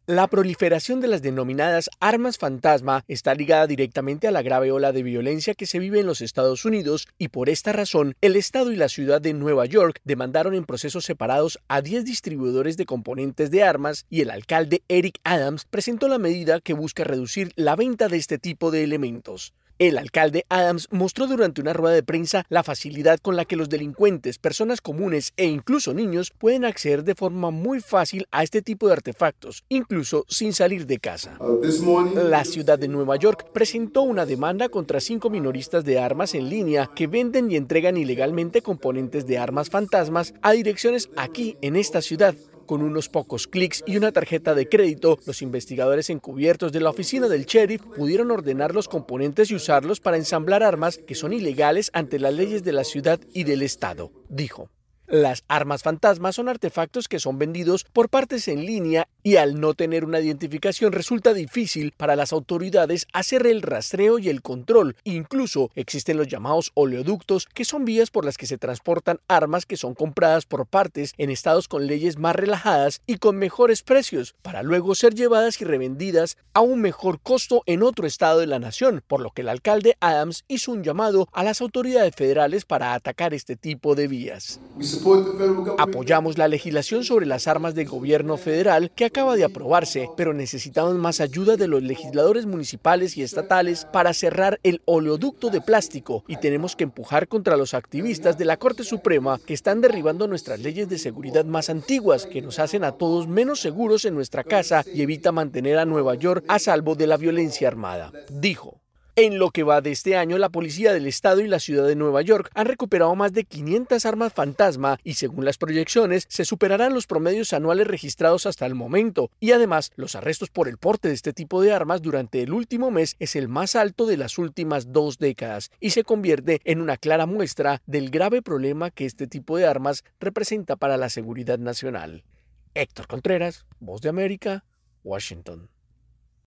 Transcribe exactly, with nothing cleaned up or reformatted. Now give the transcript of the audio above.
La proliferación de las denominadas armas fantasma está ligada directamente a la grave ola de violencia que se vive en los Estados Unidos y por esta razón el Estado y la ciudad de Nueva York demandaron en procesos separados a diez distribuidores de componentes de armas y el alcalde Eric Adams presentó la medida que busca reducir la venta de este tipo de elementos. El alcalde Adams mostró durante una rueda de prensa la facilidad con la que los delincuentes, personas comunes e incluso niños pueden acceder de forma muy fácil a este tipo de artefactos, incluso sin salir de casa. La ciudad de Nueva York presentó una demanda contra cinco minoristas de armas en línea que venden y entregan ilegalmente componentes de armas fantasmas a direcciones aquí en esta ciudad. Con unos pocos clics y una tarjeta de crédito, los investigadores encubiertos de la oficina del sheriff pudieron ordenar los componentes y usarlos para ensamblar armas que son ilegales ante las leyes de la ciudad y del estado, dijo. Las armas fantasmas son artefactos que son vendidos por partes en línea y al no tener una identificación resulta difícil para las autoridades hacer el rastreo y el control. Incluso existen los llamados oleoductos, que son vías por las que se transportan armas que son compradas por partes en estados con leyes más relajadas y con mejores precios, para luego ser llevadas y revendidas a un mejor costo en otro estado de la nación, por lo que el alcalde Adams hizo un llamado a las autoridades federales para atacar este tipo de vías. Apoyamos la legislación sobre las armas del gobierno federal que acaba de aprobarse, pero necesitamos más ayuda de los legisladores municipales y estatales para cerrar el oleoducto de plástico y tenemos que empujar contra los activistas de la Corte Suprema que están derribando nuestras leyes de seguridad más antiguas, que nos hacen a todos menos seguros en nuestra casa y evita mantener a Nueva York a salvo de la violencia armada, dijo. En lo que va de este año, la policía del estado y la ciudad de Nueva York han recuperado más de quinientas armas fantasma y, según las proyecciones, se superarán los promedios anuales registrados hasta el momento. Y además, los arrestos por el porte de este tipo de armas durante el último mes es el más alto de las últimas dos décadas y se convierte en una clara muestra del grave problema que este tipo de armas representa para la seguridad nacional. Héctor Contreras, Voz de América, Washington.